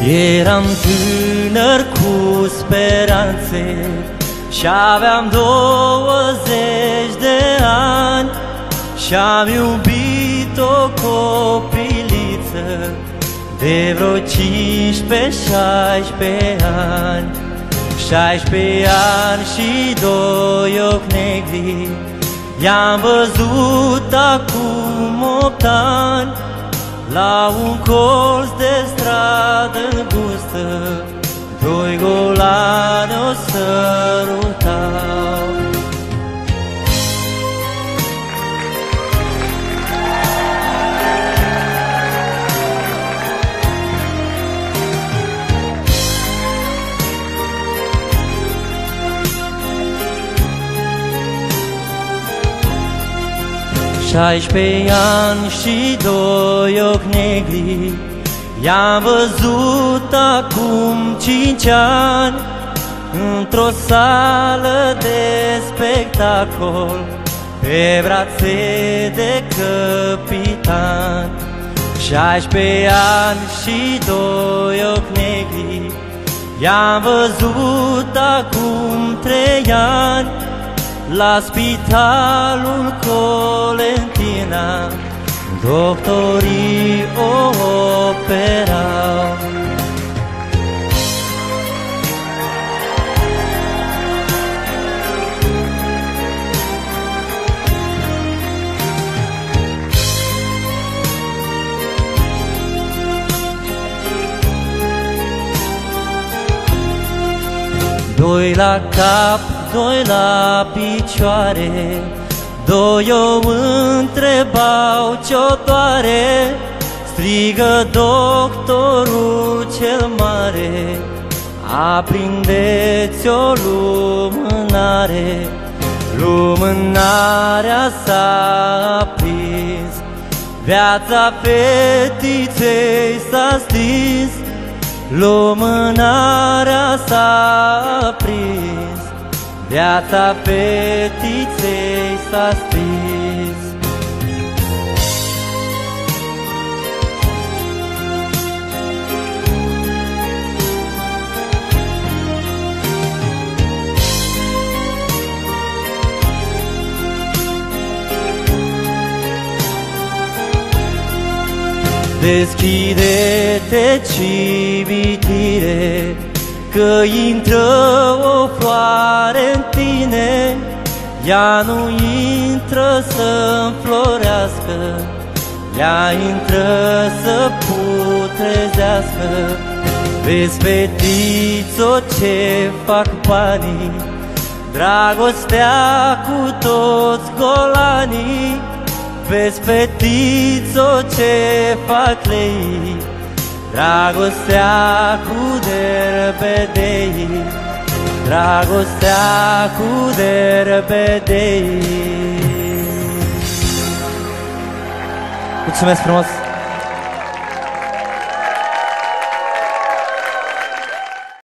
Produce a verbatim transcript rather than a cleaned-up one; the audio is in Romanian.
Eram tânăr cu speranțe și aveam douăzeci de ani și-am iubit o copiliță de vreo cincisprezece-șaisprezece ani. șaisprezece ani și doi ochi negri, i-am văzut acum opt ani la un colț de stradă îngustă, doi golani o sărutau. șaisprezece ani și doi ochi negri, i-am văzut acum cinci ani într-o sală de spectacol, pe brațe de capitan. șaisprezece ani și doi ochi negri, i-am văzut acum trei ani la spitalul Colentina, doctorii o operau. Doi la cap, doi la picioare, doi o întrebau ce-o doare. Strigă doctorul cel mare: aprindeți o lumânare. Lumânarea s-a aprins, viața fetiței s-a stins. Lumânarea s-a aprins, viața fetiței s-a stins. Deschide-te, civitire, că intră o floare în tine. Ea nu intră să înflorească, ea intră să putrezească. Vezi, fetițo, ce fac banii, dragostea cu toți golanii. Vezi, fetițo, ce fac lei, dragostea cu derbedei, dragostea cu derbedei. Mulțumesc frumos!